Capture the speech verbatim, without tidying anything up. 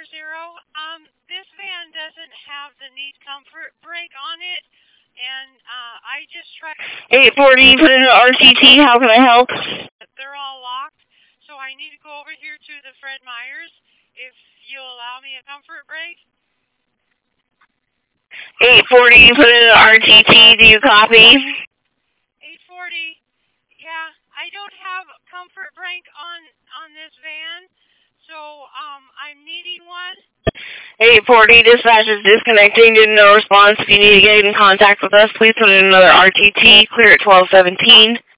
zero. Um, this van doesn't have the need comfort brake on it, and uh, I just tried. eight forty, put in an R T T. How can I help? They're all locked, so I need to go over here to the Fred Meyers. If you'll allow me a comfort brake. eight forty, put in an R T T. Do you copy? eight forty. Yeah, I don't have comfort brake on on this van, so um, I'm needing one. eight forty, dispatch is disconnecting, did no response. If you need to get in contact with us, please put in another R T T, clear at twelve seventeen.